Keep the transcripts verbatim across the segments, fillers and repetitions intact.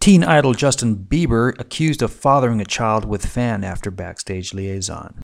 Teen idol Justin Bieber accused of fathering a child with fan after backstage liaison.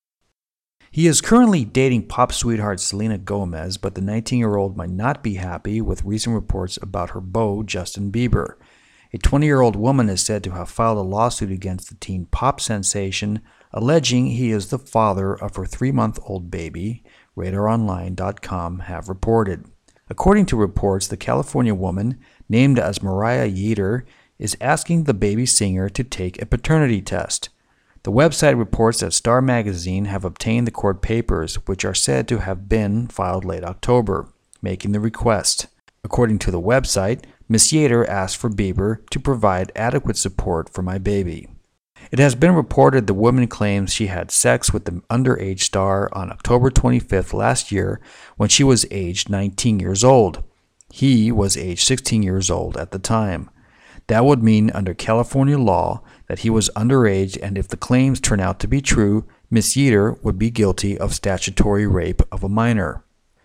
He is currently dating pop sweetheart Selena Gomez, but the nineteen-year-old might not be happy with recent reports about her beau, Justin Bieber. A twenty-year-old woman is said to have filed a lawsuit against the teen pop sensation, alleging he is the father of her three-month-old baby, radar online dot com have reported. According to reports, the California woman, named as Mariah Yeater, is asking the baby singer to take a paternity test. The website reports that Star Magazine have obtained the court papers, which are said to have been filed late October, making the request. According to the website, Miz Yeater asked for Bieber to provide adequate support for my baby. It has been reported the woman claims she had sex with the underage star on October twenty-fifth last year when she was aged nineteen years old. He was age sixteen years old at the time. That would mean under California law that he was underage, and if the claims turn out to be true, Miz Yeater would be guilty of statutory rape of a minor.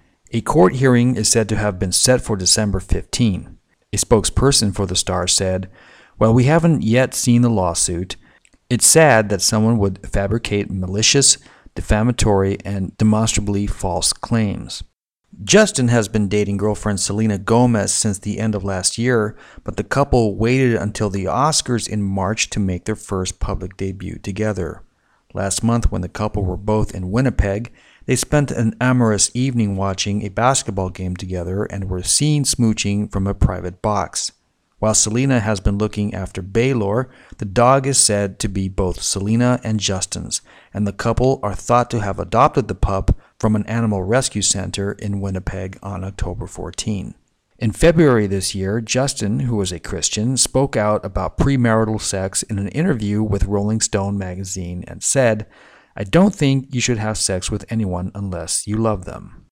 A court hearing is said to have been set for December fifteenth. A spokesperson for the star said, "While we haven't yet seen the lawsuit, it's sad that someone would fabricate malicious, defamatory, and demonstrably false claims." Justin has been dating girlfriend Selena Gomez since the end of last year, but the couple waited until the Oscars in March to make their first public debut together. Last month, when the couple were both in Winnipeg, they spent an amorous evening watching a basketball game together and were seen smooching from a private box. While Selena has been looking after Baylor, the dog is said to be both Selena and Justin's, and the couple are thought to have adopted the pup from an animal rescue center in Winnipeg on October fourteenth. In February this year, Justin, who was a Christian, spoke out about premarital sex in an interview with Rolling Stone magazine and said, "I don't think you should have sex with anyone unless you love them."